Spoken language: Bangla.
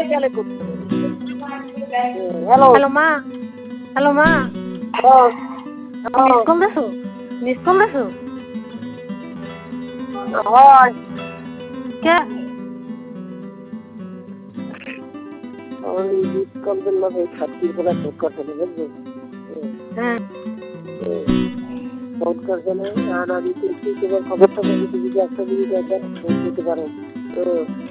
হ্যালো হ্যালো মা, হ্যালো মা, মিস কল দিছো? মিস কল দিছো? হয় কে? আমি মিস কল দিলাম এই ছাত্রীর বলে ফোন করছে না বুঝলি হ্যাঁ ফোন করছে না আর আমি কি তোমার খবরটা যদি একটা দিকে ফোন দিতে পারো